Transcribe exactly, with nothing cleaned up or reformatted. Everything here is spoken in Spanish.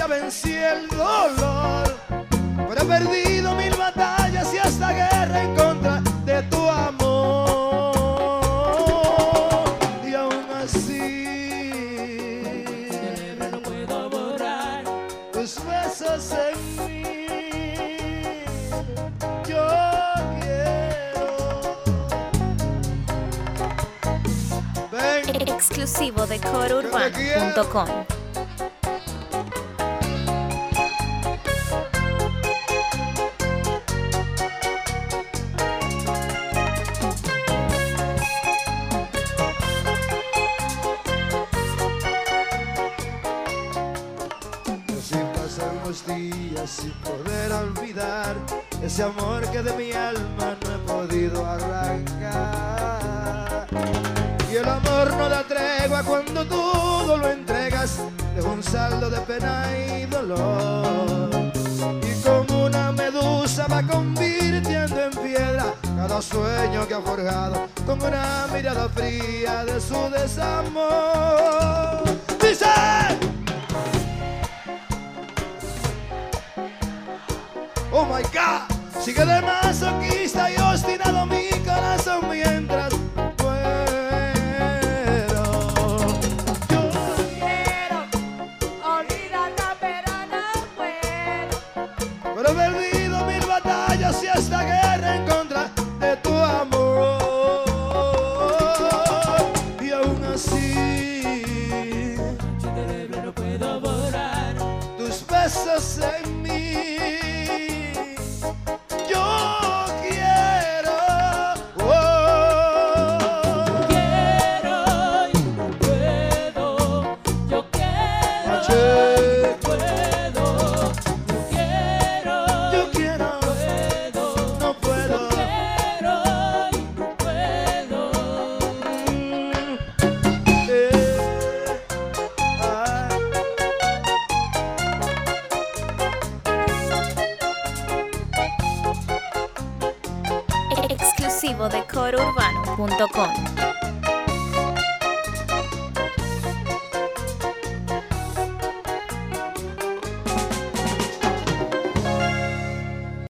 vencí el dolor, pero he perdido mil batallas y hasta guerra en contra de tu amor. Y aún así no puedo borrar tus besos en mí. Yo quiero. Ven. Exclusivo de coro urbano punto com. Pasamos días sin poder olvidar ese amor que de mi alma no he podido arrancar. Y el amor no da tregua cuando todo lo entregas, deja un saldo de pena y dolor. Y como una medusa va convirtiendo en piedra cada sueño que ha forjado con una mirada fría de su desamor. ¡Dice! Oh my God, sigue de masoquista y obstinado mi corazón mientras puedo. Yo quiero olvidarla pero no puedo. pero he perdido mil batallas y esta guerra en contra de tu amor. Y aún así No puedo borrar tus besos en mí. Exclusivo de coro urbano punto com.